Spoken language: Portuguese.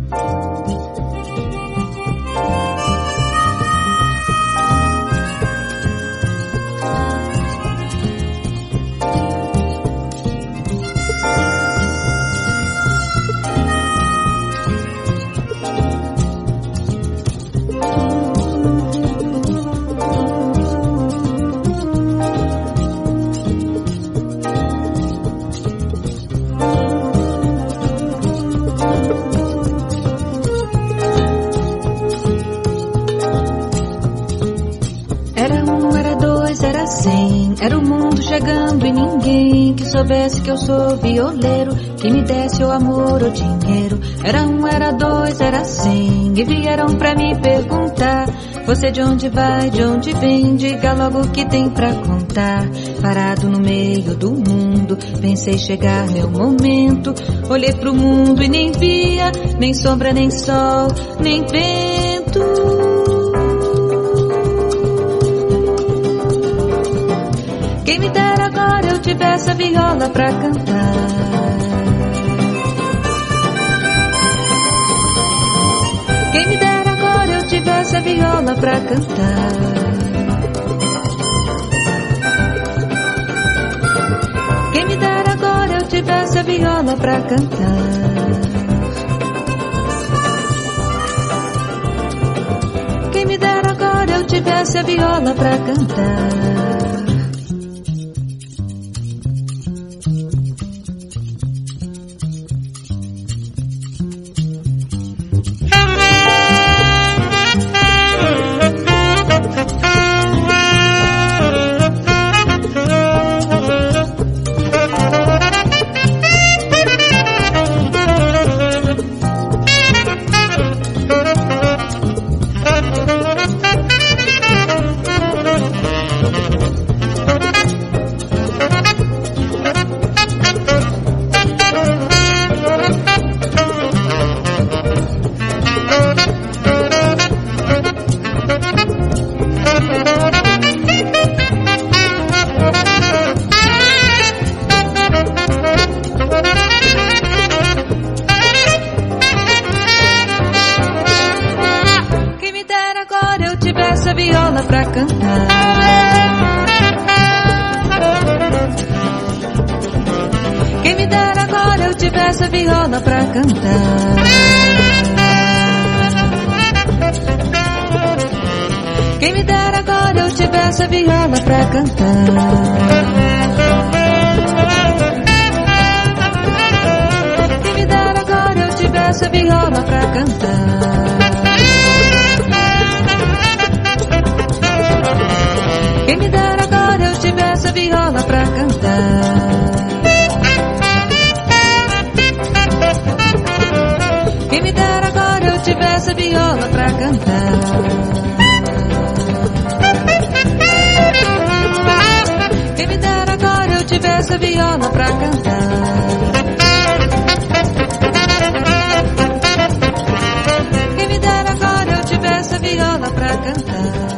Era o mundo chegando e ninguém que soubesse que eu sou violeiro, que me desse o amor ou dinheiro. Era um, era dois, era 100 e vieram pra me perguntar: você de onde vai, de onde vem? Diga logo o que tem pra contar. Parado no meio do mundo, pensei chegar meu momento. Olhei pro mundo e nem via, nem sombra, nem sol, nem vento. Quem me dera agora eu tivesse a viola pra cantar. Quem me dera agora eu tivesse a viola pra cantar. Quem me dera agora eu tivesse a viola pra cantar. Quem me dera agora eu tivesse a viola pra cantar. Pra cantar. Quem me dera agora eu tivesse a viola pra cantar. Quem me dera agora eu tivesse a viola pra cantar. Quem me dera agora eu tivesse a viola pra cantar. Quem me dera agora eu tivesse a viola pra cantar. Quem me dera agora eu tivesse a viola pra cantar. Quem me dera agora eu tivesse a viola pra cantar. Quem me dera agora eu tivesse a viola pra cantar.